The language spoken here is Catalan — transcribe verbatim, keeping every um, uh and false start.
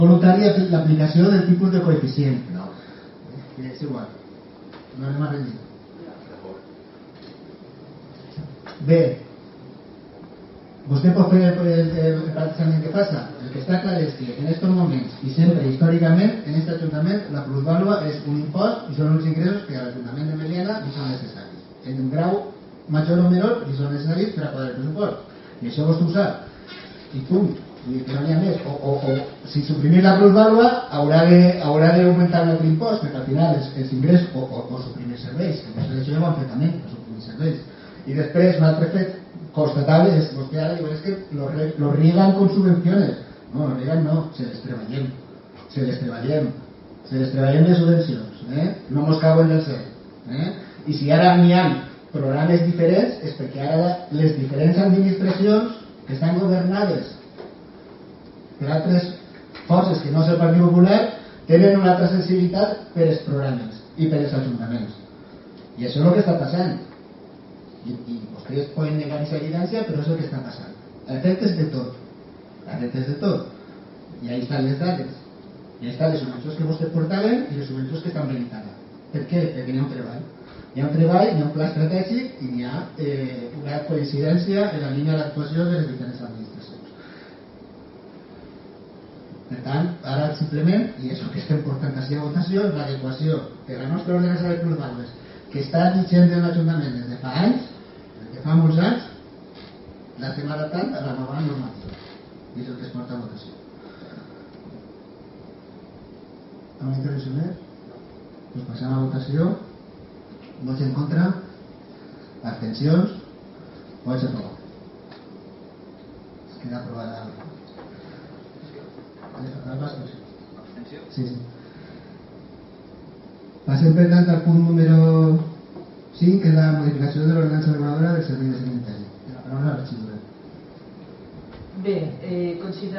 voluntària l'aplicació del tipus de coeficient. No, és igual. No anem a rendir. Bé, vostè pot fer el, el, el plantejament que passa. El que està clar és que en aquests moments i sempre històricament en aquest ajuntament la plusvàlua és un impost i són uns ingressos que a l'Ajuntament de Meliana li són necessaris. En un grau major o menor li són necessaris per a quadrar el pressupost. I això vostè ho sap. I punt. Vull dir que no n'hi ha més. O, o, o si suprimir la plusvàlua haurà d'augmentar un altre impost, perquè al final els, els ingressos o, o, o suprimir serveis, que després això ja ho han fet també, o suprimir serveis. I després un altre fet constatable és vostè ara diu és que lo, lo riegan con subvenciones. No, lo riegan no, se les treballem. Se les treballem. Se les treballem de subvencions. Eh? No mos cauen del cel. Eh? I si ara n'hi ha programes diferents és perquè ara les diferents administracions que estan governades per altres forces que no és el Partit Popular tenen una altra sensibilitat per als programes i per als ajuntaments. I això és el que està passant. I, i vostès poden negar aquesta evidència, però és el que està passant. Efectes de tot. Efectes de tot. I ahí estan les dades. I ahí estan les subvencions que vostès portaven i les subvencions que estan venint ara. Per què? Perquè n'hi ha un treball. Hi ha un treball, hi ha un pla estratègic i n'hi ha eh, una coincidència en la línia d'actuació de les diferents administracions. Per tant, ara simplement, i és el que estem portant quasi a votació, l'adequació de la nostra ordenació de plusvàlues, que està vigent en l'Ajuntament des de fa anys, des de fa molts anys, l'estem adaptant a la nova normativa. I és el que es porta a votació. Amb intervenció més? Doncs passem a votació. Vots en contra? Abstencions? Vots a favor? Es queda aprovada. Abstenció? Sí, sí. Passem per tant al punt número cinc, que és la modificació de l'ordenança reguladora del servei de sanitari. La paraula a la regidora. Bé, eh, considerar